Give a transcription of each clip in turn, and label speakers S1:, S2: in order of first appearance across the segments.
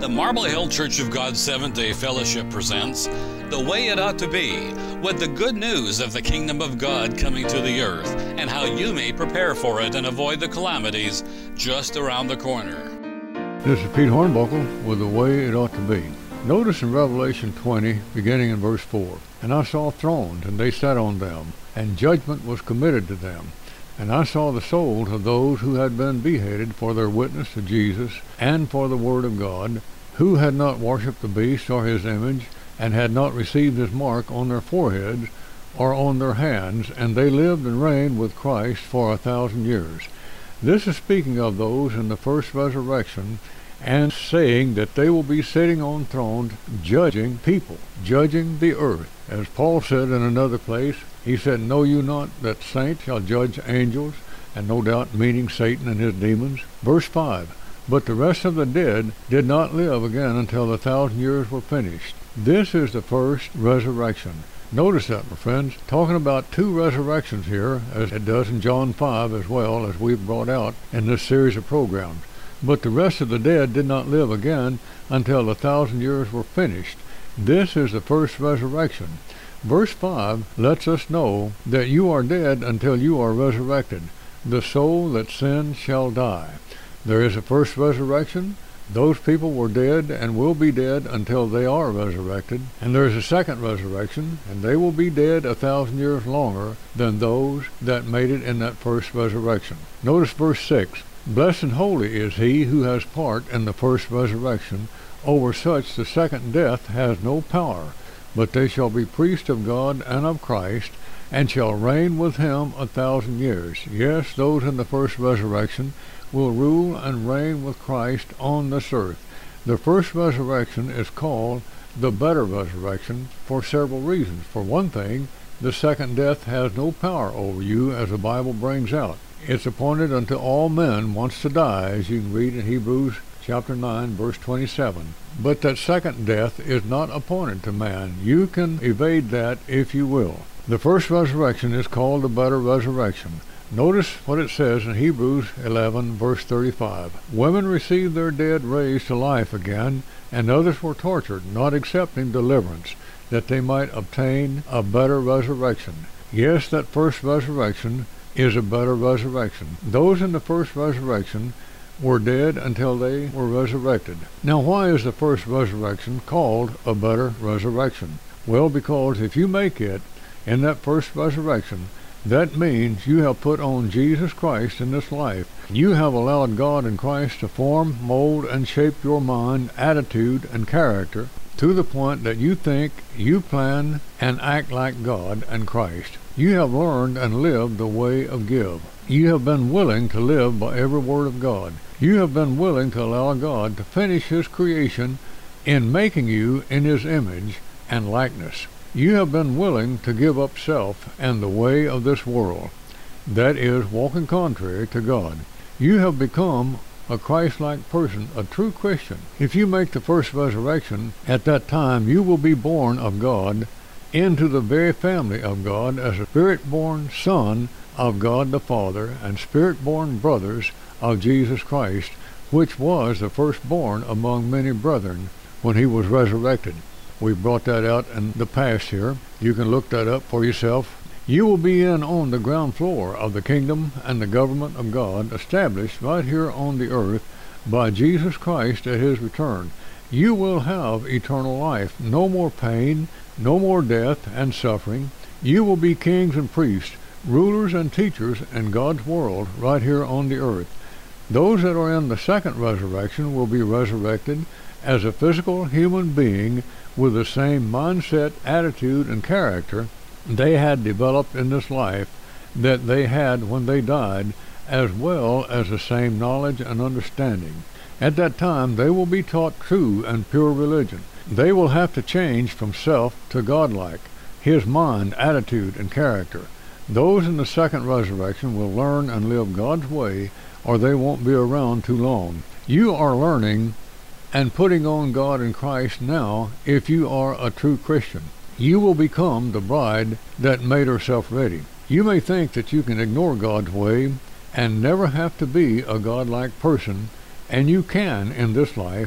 S1: The Marble Hill Church of God Seventh-day Fellowship presents The Way It Ought to Be, with the good news of the kingdom of God coming to the earth and how you may prepare for it and avoid the calamities just around the corner.
S2: This is Pete Hornbuckle with The Way It Ought to Be. Notice in Revelation 20, beginning in verse 4, "And I saw thrones, and they sat on them, and judgment was committed to them. And I saw the souls of those who had been beheaded for their witness to Jesus and for the word of God, who had not worshipped the beast or his image, and had not received his mark on their foreheads or on their hands, and they lived and reigned with Christ for 1,000 years. This is speaking of those in the first resurrection, and saying that they will be sitting on thrones judging people, judging the earth. As Paul said in another place, he said, "Know you not that saints shall judge angels?" And no doubt meaning Satan and his demons. Verse 5, "But the rest of the dead did not live again until the 1,000 years were finished." This is the first resurrection. Notice that, my friends, talking about two resurrections here, as it does in John 5 as well, as we've brought out in this series of programs. But the rest of the dead did not live again until the 1,000 years were finished. This is the first resurrection. Verse 5 lets us know that you are dead until you are resurrected. The soul that sins shall die. There is a first resurrection. Those people were dead and will be dead until they are resurrected. And there is a second resurrection, and they will be dead 1,000 years longer than those that made it in that first resurrection. Notice verse 6. "Blessed and holy is he who has part in the first resurrection. Over such the second death has no power, but they shall be priests of God and of Christ, and shall reign with him 1,000 years. Yes, those in the first resurrection will rule and reign with Christ on this earth. The first resurrection is called the better resurrection for several reasons. For one thing, the second death has no power over you, as the Bible brings out. It's appointed unto all men once to die, as you can read in Hebrews chapter 9, verse 27. But that second death is not appointed to man. You can evade that if you will. The first resurrection is called the better resurrection. Notice what it says in Hebrews 11, verse 35. "Women received their dead raised to life again, and others were tortured, not accepting deliverance, that they might obtain a better resurrection." Yes, that first resurrection is a better resurrection. Those in the first resurrection were dead until they were resurrected. Now, why is the first resurrection called a better resurrection? Well, because if you make it in that first resurrection, that means you have put on Jesus Christ in this life. You have allowed God and Christ to form, mold, and shape your mind, attitude, and character to the point that you think, you plan, and act like God and Christ. You have learned and lived the way of give. You have been willing to live by every word of God. You have been willing to allow God to finish his creation in making you in his image and likeness. You have been willing to give up self and the way of this world, that is, walking contrary to God. You have become a Christ-like person, a true Christian. If you make the first resurrection, at that time you will be born of God into the very family of God as a spirit-born son of God the Father and spirit-born brothers of Jesus Christ, which was the firstborn among many brethren when he was resurrected. We brought that out in the past here. You can look that up for yourself. You will be in on the ground floor of the kingdom and the government of God established right here on the earth by Jesus Christ at his return. You will have eternal life. No more pain, no more death and suffering. You will be kings and priests, rulers and teachers in God's world right here on the earth. Those that are in the second resurrection will be resurrected as a physical human being with the same mindset, attitude, and character they had developed in this life that they had when they died, as well as the same knowledge and understanding. At that time, they will be taught true and pure religion. They will have to change from self to godlike, his mind, attitude, and character. Those in the second resurrection will learn and live God's way, or they won't be around too long. You are learning and putting on God and Christ now if you are a true Christian. You will become the bride that made herself ready. You may think that you can ignore God's way and never have to be a godlike person, and you can in this life,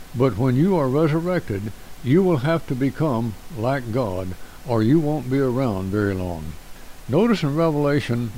S2: But when you are resurrected, you will have to become like God, or you won't be around very long. Notice in Revelation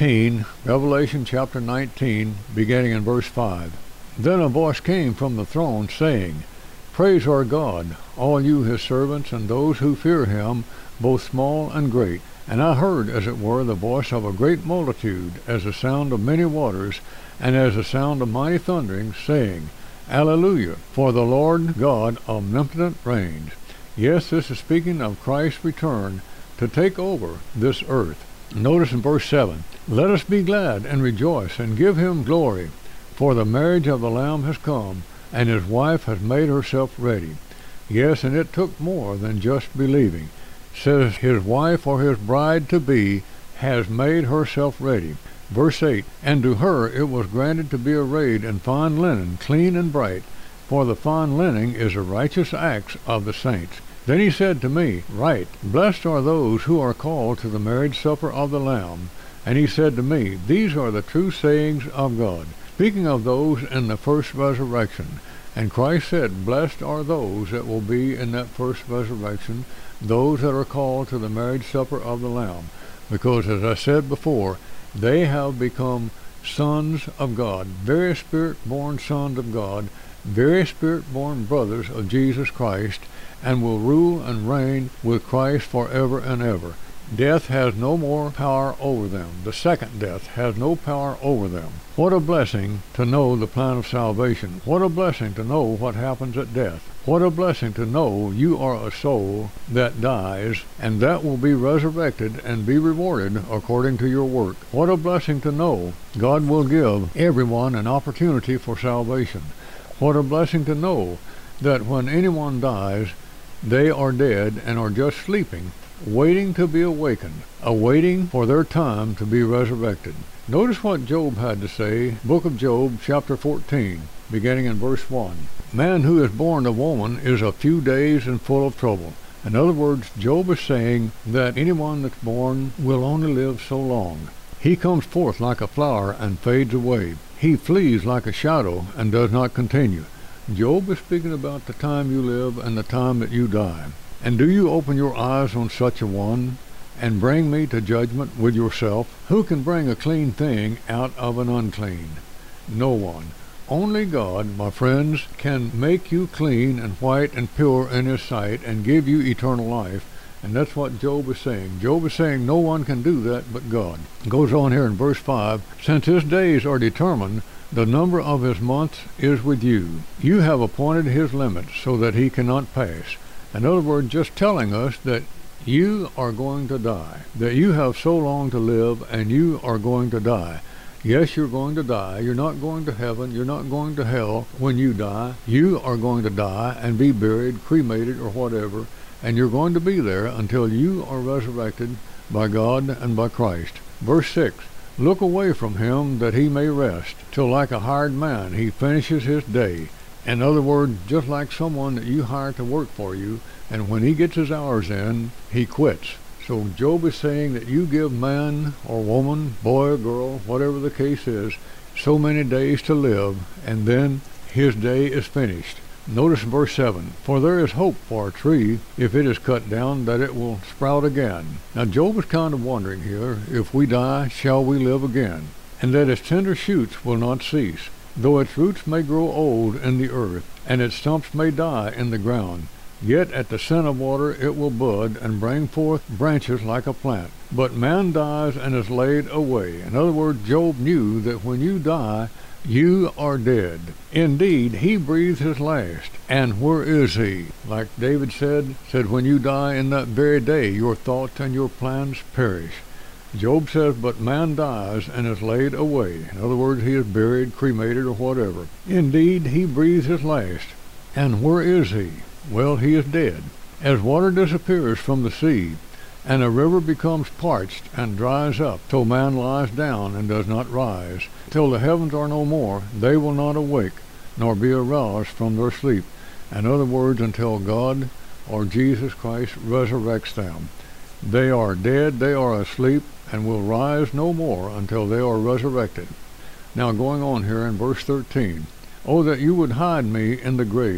S2: chapter 19, beginning in verse 5. Then a voice came from the throne, saying, Praise our God, all you his servants, and those who fear him, both small and great. And I heard, as it were, the voice of a great multitude, as the sound of many waters, and as the sound of mighty thundering, saying, Alleluia, for the Lord God omnipotent reigns. Yes, this is speaking of Christ's return to take over this earth. Notice in verse 7, Let us be glad and rejoice and give him glory, for the marriage of the Lamb has come, and his wife has made herself ready. Yes, and it took more than just believing. Says his wife or his bride-to-be has made herself ready. Verse 8, And to her it was granted to be arrayed in fine linen, clean and bright, for the fine linen is the righteous acts of the saints. Then he said to me, Write, Blessed are those who are called to the marriage supper of the Lamb. And he said to me, These are the true sayings of God, speaking of those in the first resurrection. And Christ said, Blessed are those that will be in that first resurrection, those that are called to the marriage supper of the Lamb. Because, as I said before, they have become sons of God, very Spirit-born sons of God, very Spirit-born brothers of Jesus Christ, and will rule and reign with Christ forever and ever. Death has no more power over them. The second death has no power over them. What a blessing to know the plan of salvation. What a blessing to know what happens at death. What a blessing to know you are a soul that dies, and that will be resurrected and be rewarded according to your work. What a blessing to know God will give everyone an opportunity for salvation. What a blessing to know that when anyone dies, they are dead and are just sleeping, waiting to be awakened, awaiting for their time to be resurrected. Notice what Job had to say, Book of Job, chapter 14, beginning in verse 1. Man who is born of woman is a few days and full of trouble. In other words, Job is saying that anyone that's born will only live so long. He comes forth like a flower and fades away. He flees like a shadow and does not continue. Job is speaking about the time you live and the time that you die. And do you open your eyes on such a one, and bring me to judgment with yourself? Who can bring a clean thing out of an unclean? No one. Only God, my friends, can make you clean and white and pure in his sight and give you eternal life. And that's what Job is saying. Job is saying no one can do that but God. It goes on here in verse 5, Since his days are determined, the number of his months is with you. You have appointed his limits so that he cannot pass. In other words, just telling us that you are going to die, that you have so long to live and you are going to die. Yes, you're going to die. You're not going to heaven. You're not going to hell when you die. You are going to die and be buried, cremated, or whatever, and you're going to be there until you are resurrected by God and by Christ. Verse 6, Look away from him that he may rest, till like a hired man he finishes his day. In other words, just like someone that you hire to work for you, and when he gets his hours in, he quits. So Job is saying that you give man or woman, boy or girl, whatever the case is, so many days to live, and then his day is finished. Notice verse 7, For there is hope for a tree, if it is cut down, that it will sprout again. Now Job is kind of wondering here, if we die, shall we live again? And that its tender shoots will not cease, though its roots may grow old in the earth, and its stumps may die in the ground. Yet at the scent of water it will bud and bring forth branches like a plant. But man dies and is laid away. In other words, Job knew that when you die, you are dead. Indeed, he breathes his last. And where is he? Like David said, when you die in that very day, your thoughts and your plans perish. Job says, but man dies and is laid away. In other words, he is buried, cremated, or whatever. Indeed, he breathes his last. And where is he? Well, he is dead. As water disappears from the sea, and a river becomes parched and dries up, till man lies down and does not rise, till the heavens are no more, they will not awake, nor be aroused from their sleep. In other words, until God or Jesus Christ resurrects them. They are dead, they are asleep, and will rise no more until they are resurrected. Now going on here in verse 13, Oh, that you would hide me in the grave,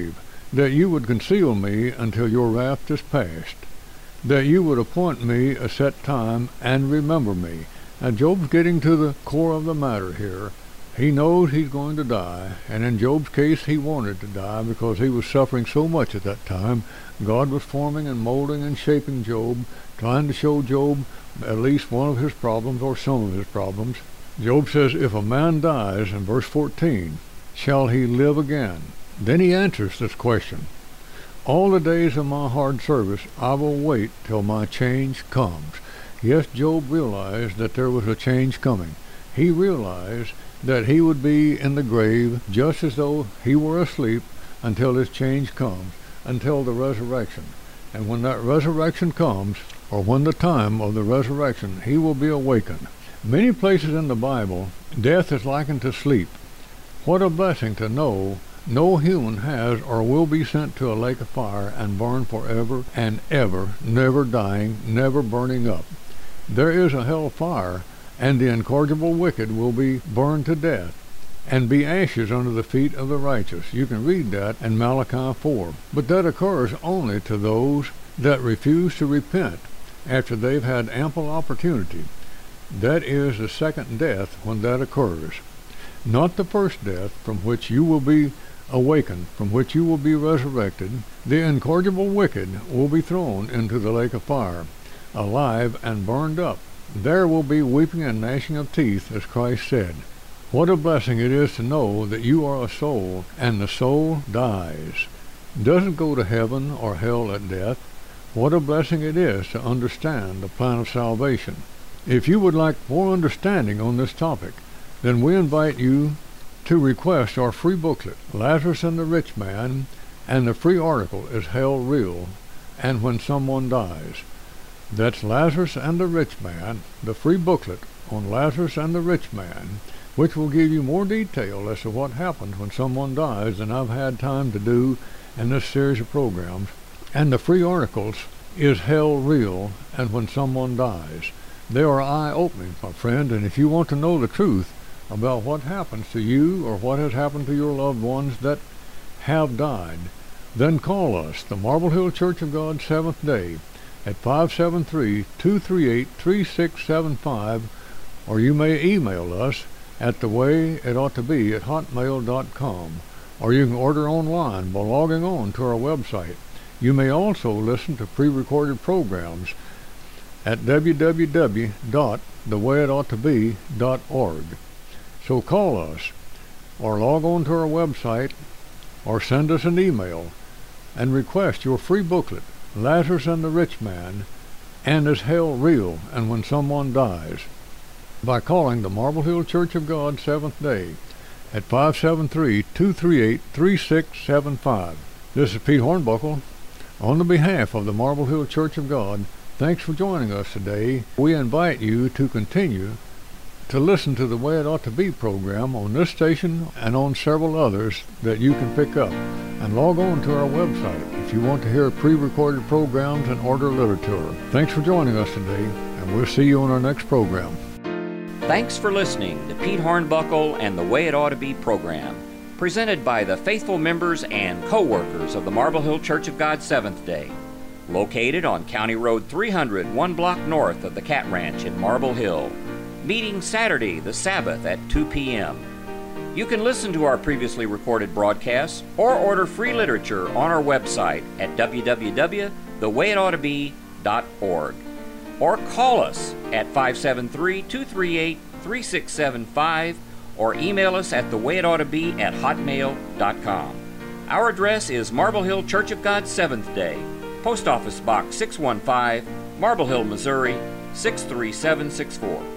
S2: that you would conceal me until your wrath is past, that you would appoint me a set time and remember me. Now Job's getting to the core of the matter here. He knows he's going to die, and in Job's case he wanted to die because he was suffering so much at that time. God was forming and molding and shaping Job, trying to show Job at least one of his problems or some of his problems. Job says, if a man dies, in verse 14, shall he live again? Then he answers this question. All the days of my hard service I will wait till my change comes. Yes, Job realized that there was a change coming. He realized that he would be in the grave just as though he were asleep until his change comes, until the resurrection. And when that resurrection comes, or when the time of the resurrection, he will be awakened. Many places in the Bible, death is likened to sleep. What a blessing to know no human has or will be sent to a lake of fire and burned forever and ever, never dying, never burning up. There is a hell fire, and the incorrigible wicked will be burned to death and be ashes under the feet of the righteous. You can read that in Malachi 4. But that occurs only to those that refuse to repent after they've had ample opportunity. That is the second death when that occurs. Not the first death, from which you will be awakened, from which you will be resurrected. The incorrigible wicked will be thrown into the lake of fire, alive and burned up. There will be weeping and gnashing of teeth, as Christ said. What a blessing it is to know that you are a soul, and the soul dies. Doesn't go to heaven or hell at death. What a blessing it is to understand the plan of salvation. If you would like more understanding on this topic, then we invite you to request our free booklet, Lazarus and the Rich Man, and the free article is Hell Real, and When Someone Dies. That's Lazarus and the Rich Man, the free booklet on Lazarus and the Rich Man, which will give you more detail as to what happens when someone dies than I've had time to do in this series of programs. And the free articles is Hell Real and When Someone Dies. They are eye-opening, my friend, and if you want to know the truth about what happens to you or what has happened to your loved ones that have died, then call us, the Marble Hill Church of God Seventh Day, at 573-238-3675, or you may email us at thewayitoughtobe@hotmail.com, or you can order online by logging on to our website. You may also listen to pre-recorded programs at www.thewayitoughtobe.org. So call us, or log on to our website, or send us an email, and request your free booklet, Lazarus and the Rich Man, and Is Hell Real and When Someone Dies, by calling the Marble Hill Church of God Seventh Day at 573-238-3675. This is Pete Hornbuckle. On the behalf of the Marble Hill Church of God, thanks for joining us today. We invite you to continue to listen to the Way It Ought to Be program on this station and on several others that you can pick up. And log on to our website if you want to hear pre-recorded programs and order literature. Thanks for joining us today, and we'll see you on our next program.
S3: Thanks for listening to Pete Hornbuckle and the Way It Ought to Be program, presented by the faithful members and co-workers of the Marble Hill Church of God Seventh Day, located on County Road 300, 1 block north of the Cat Ranch in Marble Hill. Meeting Saturday, the Sabbath, at 2 p.m. You can listen to our previously recorded broadcasts or order free literature on our website at www.thewayitoughtobe.org, or call us at 573-238-3675, or email us at thewayitoughtobe@hotmail.com. Our address is Marble Hill Church of God Seventh Day, Post Office Box 615, Marble Hill, Missouri 63764.